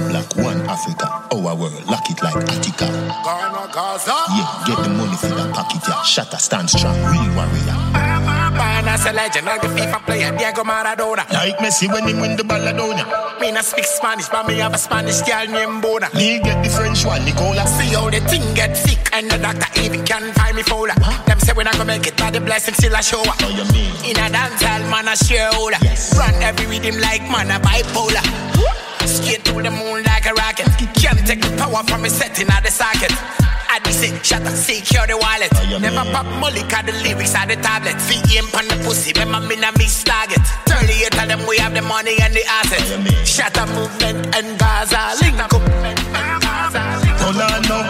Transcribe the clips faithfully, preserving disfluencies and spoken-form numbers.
black, one Africa. Our world, lock it like Attica. Ghana, Gaza. Yeah, get the money for the pocket, yeah. Shatter, stand strong, real warrior. Man, as a legend, like the FIFA player, Diego Maradona. Like Messi when he win the Balladona. Me not speak Spanish, but me have a Spanish girl named Bona. Me get the French one, Nicola. See how the thing get sick, and the doctor even can't find me fuller. Huh? Them say when I go make it, but the blessing still a show. Oh, you mean? In a dancehall, man, a shareholder. Yes. Run every rhythm like man, a bipolar. Straight to the moon like a rocket. Can't take the power from me setting at the socket. I say, shut up, secure the wallet. Oh, never pop molly, cause the lyrics are the tablet. Feet in on the pussy, when my mina miss target. thirty-eight of them, we have the money and the assets. Oh, shut up, movement and Gaza. Link up. Hold on, no.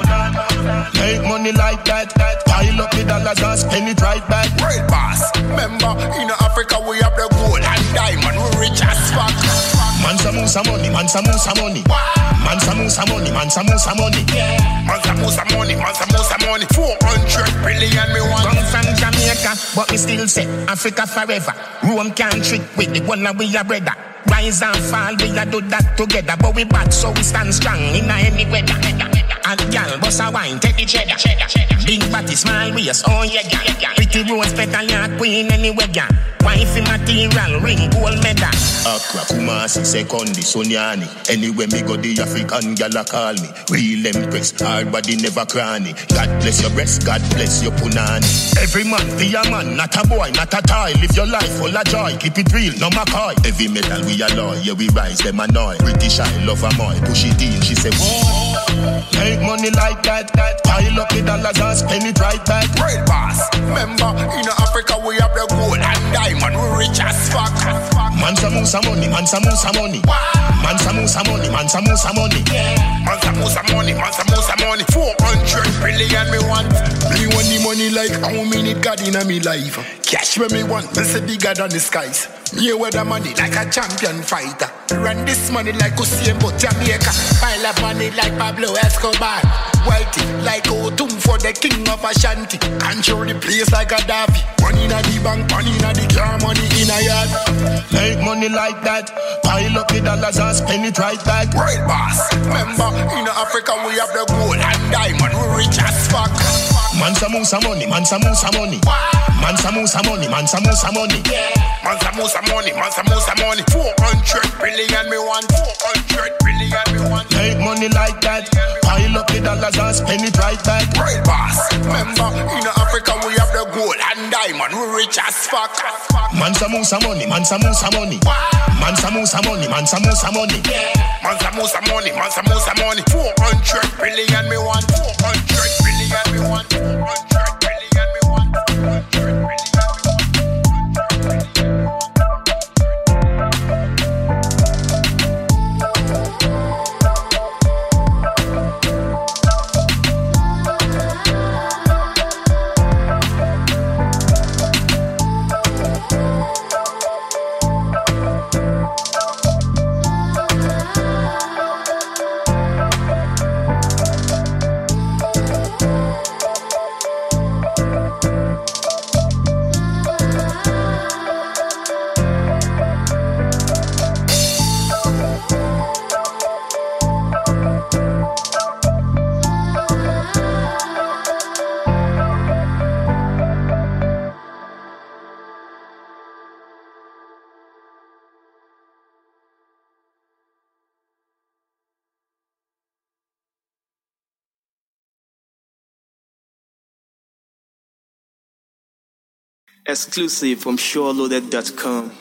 Make money like that. Pile up the dollars and spend it right back. Real boss. Remember, in Africa, we have the gold and diamond. We rich as fuck. Man some some money, man some some money. Man some some money, man some some money. Man some some money, man some some money. Four hundred billion me want. Come from Jamaica, but me still say Africa forever. Rome can't trick with the one that we are brother. Rise and fall, we a do that together. But we bad, so we stand strong in any weather. And gal, boss a wine, take the cheddar. Big body, small waist, oh yeah, yeah. Pretty rose petal, yeah, queen anywhere, yeah. Wifey material, ring, gold medal. Accra, Kumasi, Sekondi, Sonyani. Anywhere me go, the African gal a call me. Real empress, hard body never cranny. God bless your breast, God bless your punani. Every man be a man, not a boy, not a toy. Live your life full of joy, keep it real, no McCoy. Heavy metal we alloy, yeah we rise, them annoy. British I love a moy, push it in, she say whoa. Make money like that, that. Pile up the dollars and spend it right back. Real boss. Remember, in Africa we have the gold and diamond. We rich as fuck. Man some some money, man some some money. Man some some money, man some some money. Man some some money, man some some money. Four hundred billion me want. Me want the money like how many God in me life. Cash where me want, me say bigger than the skies. Me wear the money like a champion fighter. Run this money like Usain Bolt Jamaica. Pile up money like Pablo Escobar. Wealthy like Otum for the king of Ashanti. Control the place like a Davi. Money in the bank, money in the car, money in a yard. Make money like that. Pile up the dollars and spend it right back. Real boss. Remember, in Africa we have the gold and diamond. We rich as fuck. Man some some money, man some some money. Man some some money, man some some money. Man some some money, man some some money. Four hundred billion me want. Four hundred billion me want. Make money like that. Pile up the dollars and spend it right back. Real boss. Remember, in Africa we have the gold and diamond. We rich as fuck. Man some some money, man some some money. Man some some money, man some some money. Man some some money, man some some money. Four hundred billion me want. Four hundred billion me want. Four hundred billion me want. Four hundred billion me want. Exclusive from SureLoaded dot com.